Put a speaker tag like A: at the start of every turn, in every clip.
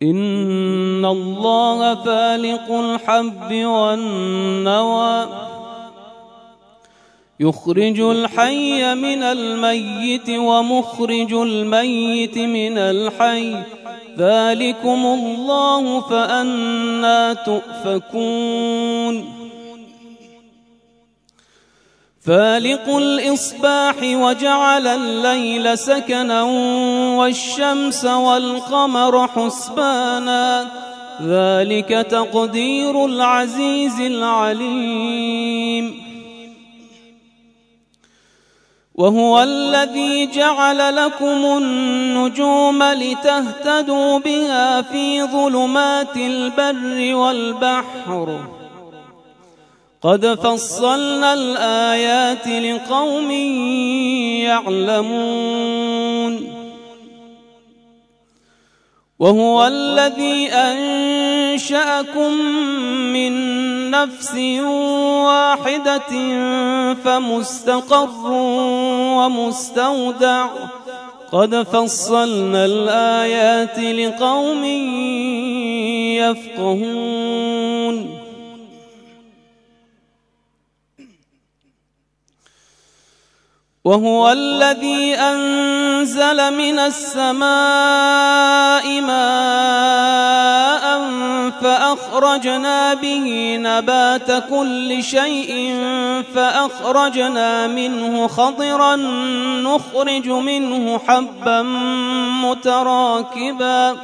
A: إن الله فالق الحب والنوى يخرج الحي من الميت ومخرج الميت من الحي ذلكم الله فأنى تؤفكون فالق الإصباح وجعل الليل سكنا والشمس والقمر حسبانا ذلك تقدير العزيز العليم وهو الذي جعل لكم النجوم لتهتدوا بها في ظلمات البر والبحر قد فصلنا الآيات لقوم يعلمون وهو الذي أنشأكم من نفس واحدة فمستقر ومستودع قد فصلنا الآيات لقوم يفقهون وهو الذي أنزل من السماء ماء فأخرجنا به نبات كل شيء فأخرجنا منه خضرا نخرج منه حبا متراكبا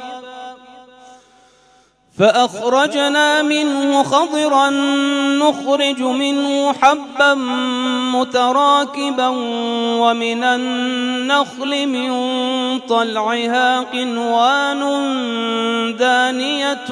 A: ومن النخل من طلعها قنوان دانية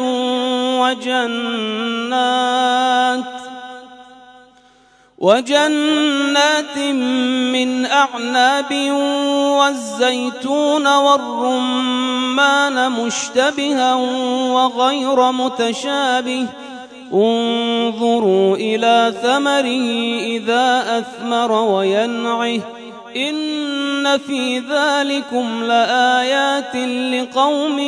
A: وجنات من أعناب والزيتون والرمان مشتبها وغير متشابه انظروا إلى ثمره إذا أثمر وينعه إن في ذلكم لآيات لقوم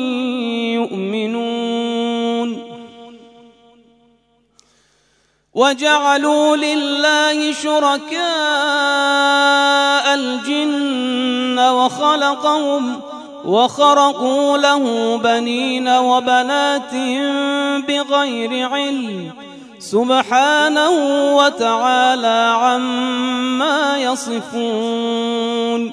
A: يؤمنون وجعلوا لله شركاء الجن وخرقوا له بنين وبنات بغير علم سبحانه وتعالى عما يصفون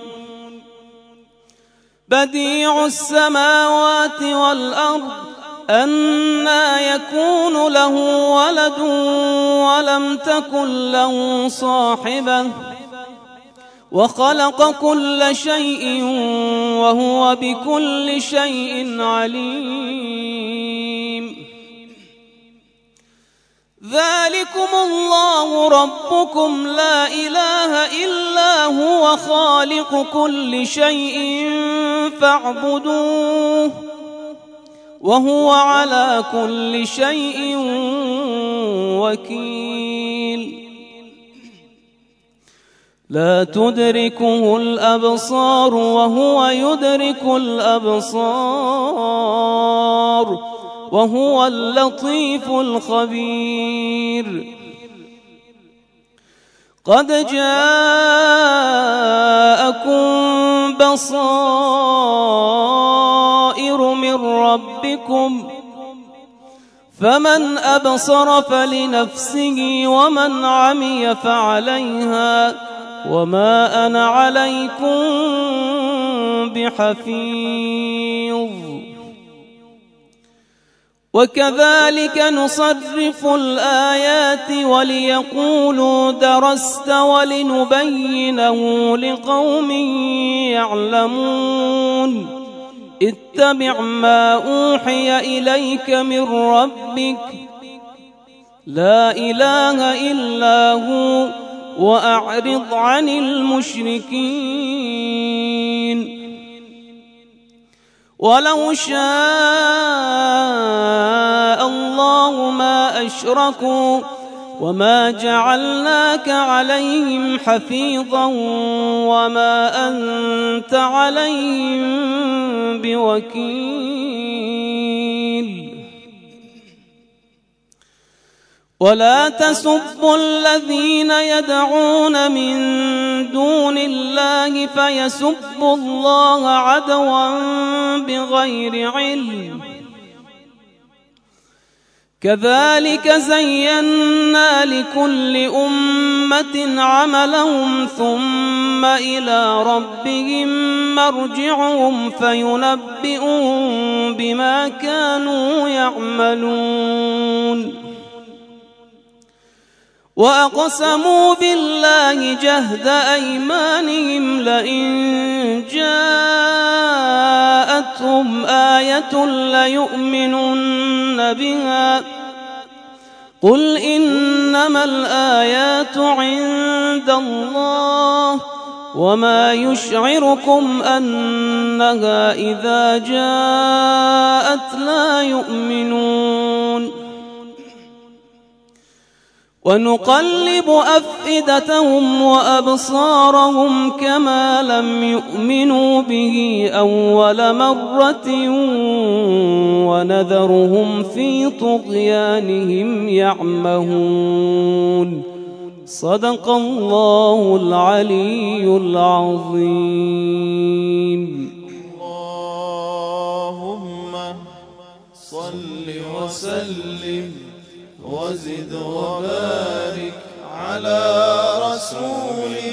A: بديع السماوات والأرض أنى يكون له ولد ولم تكن له صاحبة وخلق كل شيء وهو بكل شيء عليم ذلكم الله ربكم لا إله إلا هو خالق كل شيء فاعبدوه وهو على كل شيء وكيل لا تدركه الأبصار وهو يدرك الأبصار وهو اللطيف الخبير قد جاءكم بصائر من ربكم فمن أبصر فلنفسه ومن عمي فعليها وما أنا عليكم بحفيظ وكذلك نصرف الآيات وليقولوا درست ولنبينه لقوم يعلمون اتبع ما أوحي إليك من ربك لا إله إلا هو وأعرض عن المشركين ولو شاء الله ما أشركوا وما جعلناك عليهم حفيظا وما أنت عليهم بوكيل ولا تسبوا الذين يدعون من دون الله فيسبوا الله عدوا بغير علم كذلك زينا لكل أمة عملهم ثم إلى ربهم مرجعهم فينبئهم بما كانوا يعملون وأقسموا بالله جهد أيمانهم لئن جاءتهم آية ليؤمنن بها قل إنما الآيات عند الله وما يشعركم أنها إذا جاءت لا يؤمنون ونقلب أفئدتهم وأبصارهم كما لم يؤمنوا به أول مرة ونذرهم في طغيانهم يعمهون صدق الله العلي العظيم.
B: اللهم صل وسلم وزد وبارك على رسول